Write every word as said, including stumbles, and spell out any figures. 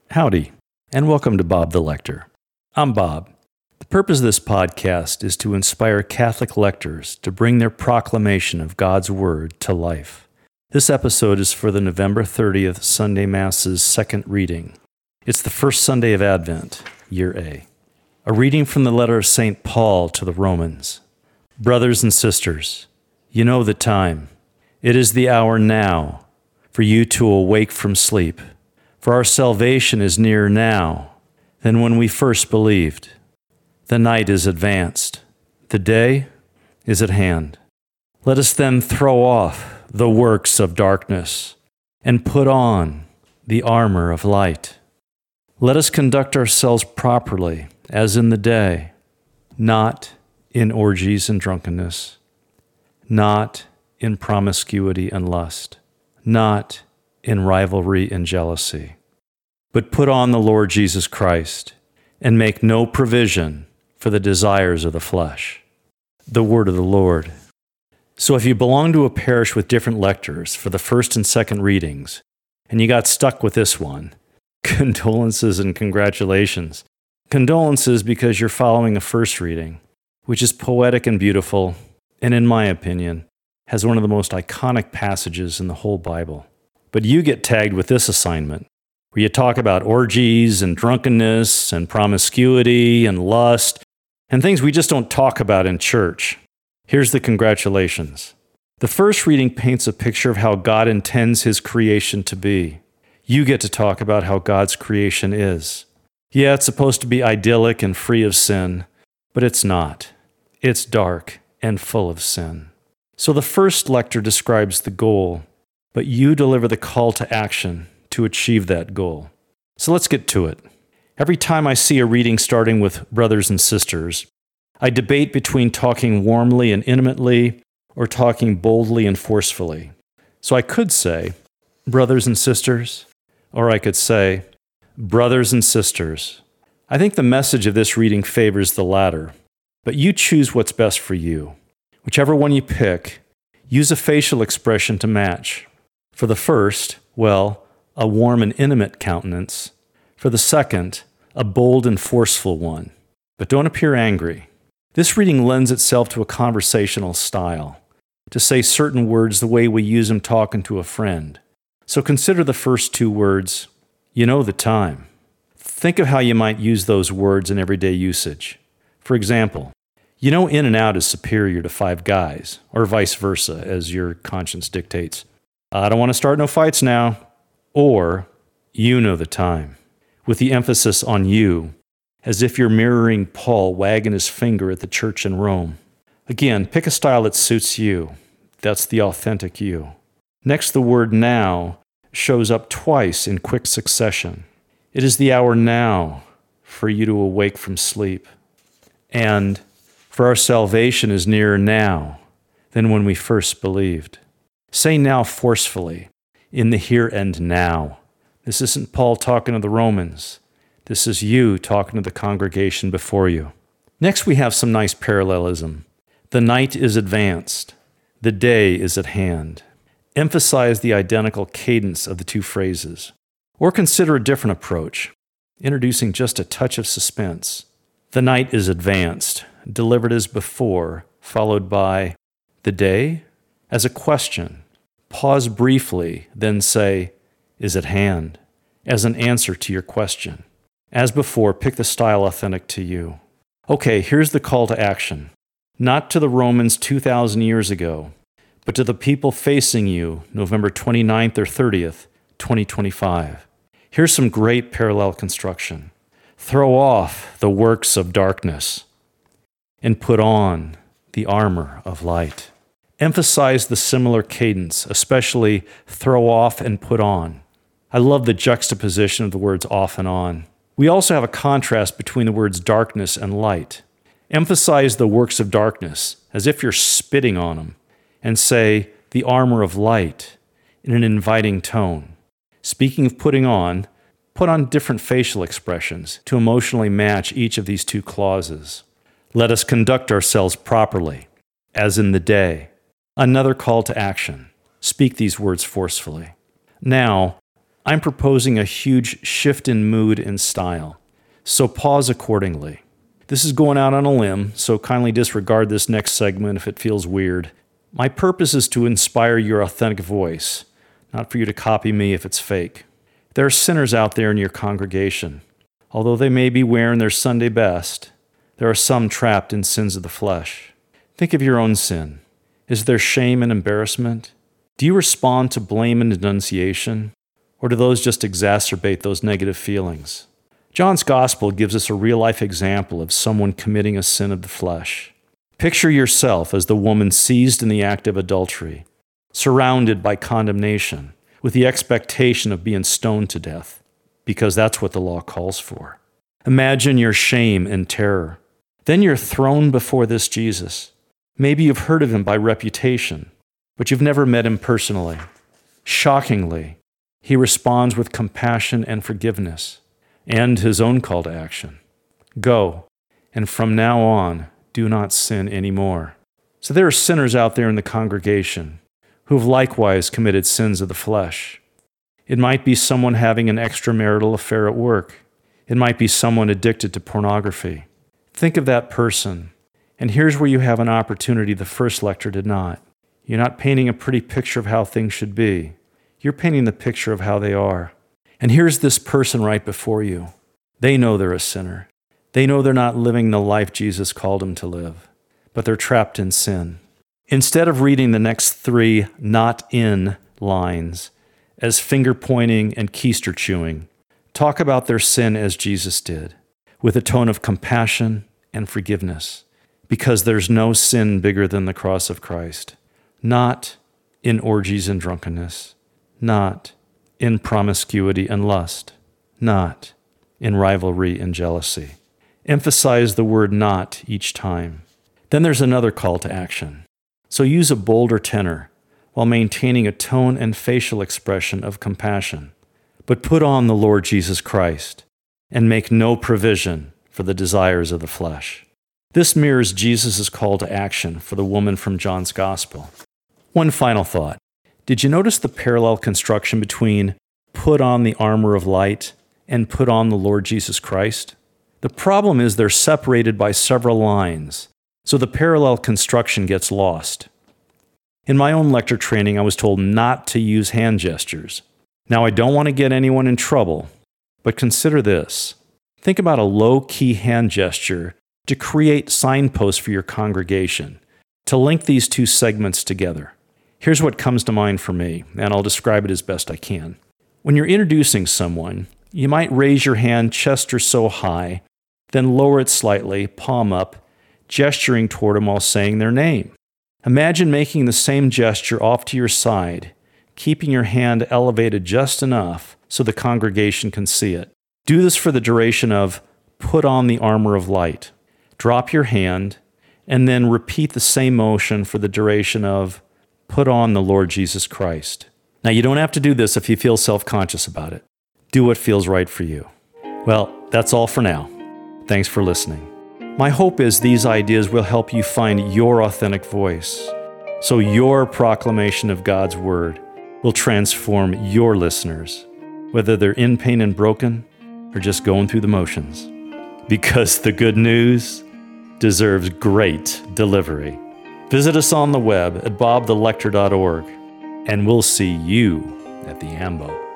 Howdy, and welcome to Bob the Lector. I'm Bob. The purpose of this podcast is to inspire Catholic lectors to bring their proclamation of God's Word to life. This episode is for the November thirtieth Sunday Mass's second reading. It's the first Sunday of Advent, Year A. A reading from the letter of Saint Paul to the Romans. Brothers and sisters, you know the time. It is the hour now for you to awake from sleep. For our salvation is nearer now than when we first believed. The night is advanced. The day is at hand. Let us then throw off the works of darkness and put on the armor of light. Let us conduct ourselves properly as in the day, not in orgies and drunkenness, not in promiscuity and lust, not in rivalry and jealousy, but put on the Lord Jesus Christ and make no provision for the desires of the flesh. The word of the Lord. So if you belong to a parish with different lectors for the first and second readings, and you got stuck with this one, condolences and congratulations. Condolences because you're following a first reading, which is poetic and beautiful, and in my opinion, has one of the most iconic passages in the whole Bible. But you get tagged with this assignment, where you talk about orgies and drunkenness and promiscuity and lust and things we just don't talk about in church. Here's the congratulations. The first reading paints a picture of how God intends His creation to be. You get to talk about how God's creation is. Yeah, it's supposed to be idyllic and free of sin, but it's not. It's dark and full of sin. So the first lector describes the goal, but you deliver the call to action to achieve that goal. So let's get to it. Every time I see a reading starting with brothers and sisters, I debate between talking warmly and intimately or talking boldly and forcefully. So I could say, brothers and sisters, or I could say, brothers and sisters. I think the message of this reading favors the latter, but you choose what's best for you. Whichever one you pick, use a facial expression to match. For the first, well, a warm and intimate countenance. For the second, a bold and forceful one. But don't appear angry. This reading lends itself to a conversational style, to say certain words the way we use them talking to a friend. So consider the first two words, you know the time. Think of how you might use those words in everyday usage. For example, you know In and Out is superior to Five Guys, or vice versa, as your conscience dictates. I don't want to start no fights now. Or, you know the time, with the emphasis on you, as if you're mirroring Paul wagging his finger at the church in Rome. Again, pick a style that suits you. That's the authentic you. Next, the word now shows up twice in quick succession. It is the hour now for you to awake from sleep. And, for our salvation is nearer now than when we first believed. Say now forcefully, in the here and now. This isn't Paul talking to the Romans. This is you talking to the congregation before you. Next, we have some nice parallelism. The night is advanced. The day is at hand. Emphasize the identical cadence of the two phrases. Or consider a different approach, introducing just a touch of suspense. The night is advanced, delivered as before, followed by the day as a question. Pause briefly, then say, is at hand, as an answer to your question. As before, pick the style authentic to you. Okay, here's the call to action. Not to the Romans two thousand years ago, but to the people facing you November twenty-ninth or thirtieth, twenty twenty-five. Here's some great parallel construction. Throw off the works of darkness and put on the armor of light. Emphasize the similar cadence, especially throw off and put on. I love the juxtaposition of the words off and on. We also have a contrast between the words darkness and light. Emphasize the works of darkness as if you're spitting on them, and say the armor of light in an inviting tone. Speaking of putting on, put on different facial expressions to emotionally match each of these two clauses. Let us conduct ourselves properly, as in the day. Another call to action. Speak these words forcefully. Now, I'm proposing a huge shift in mood and style. So pause accordingly. This is going out on a limb, so kindly disregard this next segment if it feels weird. My purpose is to inspire your authentic voice, not for you to copy me if it's fake. There are sinners out there in your congregation. Although they may be wearing their Sunday best, there are some trapped in sins of the flesh. Think of your own sin. Is there shame and embarrassment? Do you respond to blame and denunciation? Or do those just exacerbate those negative feelings? John's Gospel gives us a real-life example of someone committing a sin of the flesh. Picture yourself as the woman seized in the act of adultery, surrounded by condemnation, with the expectation of being stoned to death, because that's what the law calls for. Imagine your shame and terror. Then you're thrown before this Jesus. Maybe you've heard of him by reputation, but you've never met him personally. Shockingly, he responds with compassion and forgiveness, and his own call to action. Go, and from now on, do not sin anymore. So there are sinners out there in the congregation who have likewise committed sins of the flesh. It might be someone having an extramarital affair at work. It might be someone addicted to pornography. Think of that person, and here's where you have an opportunity the first lecture did not. You're not painting a pretty picture of how things should be. You're painting the picture of how they are. And here's this person right before you. They know they're a sinner. They know they're not living the life Jesus called them to live, but they're trapped in sin. Instead of reading the next three not in lines as finger pointing and keister chewing, talk about their sin as Jesus did, with a tone of compassion and forgiveness, because there's no sin bigger than the cross of Christ. Not in orgies and drunkenness, not in promiscuity and lust, not in rivalry and jealousy. Emphasize the word not each time. Then there's another call to action. So use a bolder tenor while maintaining a tone and facial expression of compassion. But put on the Lord Jesus Christ and make no provision for the desires of the flesh. This mirrors Jesus' call to action for the woman from John's Gospel. One final thought. Did you notice the parallel construction between put on the armor of light and put on the Lord Jesus Christ? The problem is they're separated by several lines, so the parallel construction gets lost. In my own lecture training, I was told not to use hand gestures. Now, I don't want to get anyone in trouble, but consider this. Think about a low-key hand gesture to create signposts for your congregation, to link these two segments together. Here's what comes to mind for me, and I'll describe it as best I can. When you're introducing someone, you might raise your hand chest or so high, then lower it slightly, palm up, gesturing toward them while saying their name. Imagine making the same gesture off to your side, keeping your hand elevated just enough so the congregation can see it. Do this for the duration of put on the armor of light. Drop your hand, and then repeat the same motion for the duration of put on the Lord Jesus Christ. Now, you don't have to do this if you feel self-conscious about it. Do what feels right for you. Well, that's all for now. Thanks for listening. My hope is these ideas will help you find your authentic voice, so your proclamation of God's Word will transform your listeners, whether they're in pain and broken or just going through the motions. Because the good news deserves great delivery. Visit us on the web at bob the lector dot org, and we'll see you at the AMBO.